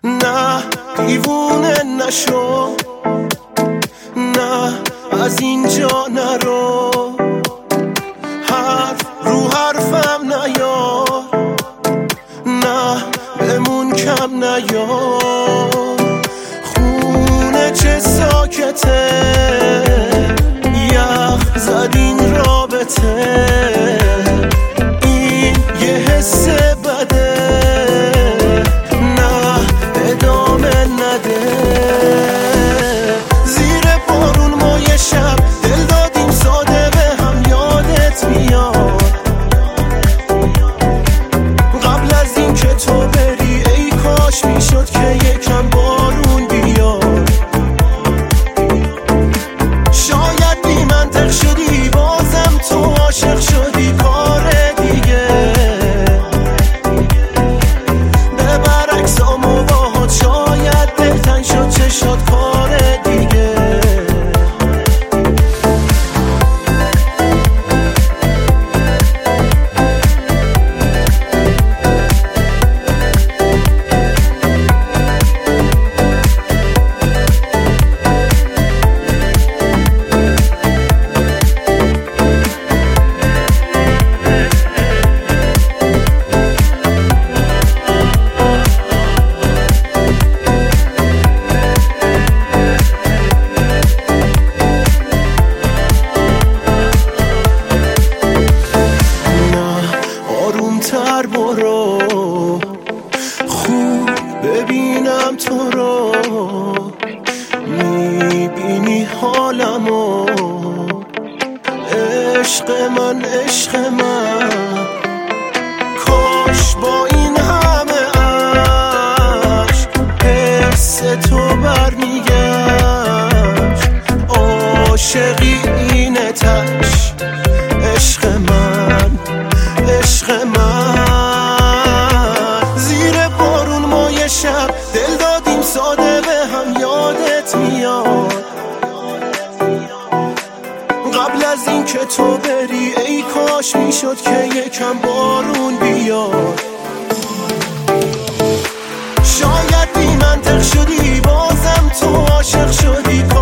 نه دیوونه نشو، نه از اینجا نرو، حرف رو حرفم نیار، نه بمون کم نیار. خونه چه ساکته، یخ زد این رابطه، این یه حس بده، نه ادامه نده. زیر بارون ما یه شب دل دادیم ساده به هم، یادت میاد قبل از این که تو بری، ای کاش میشد که یکم بارون بیاد. شاید بی منطق شدی بازم تو عاشق شدی، کار دیگه به برعکس آموات، شاید دلتنگ شد چشات، کار دیگه. تر برو، خوب ببینم تو رو، میبینی حالمو، عشق من عشق من. کاش با این همه عشق حس تو برمیگشت، عاشقی اینه تش، عشق من عشق من. زیر بارون ما یه شب دل دادیم ساده به هم، یادت میاد قبل از این که تو بری، ای کاش میشد که یکم بارون بیاد. شاید بی منطق شدی بازم تو عاشق شدی،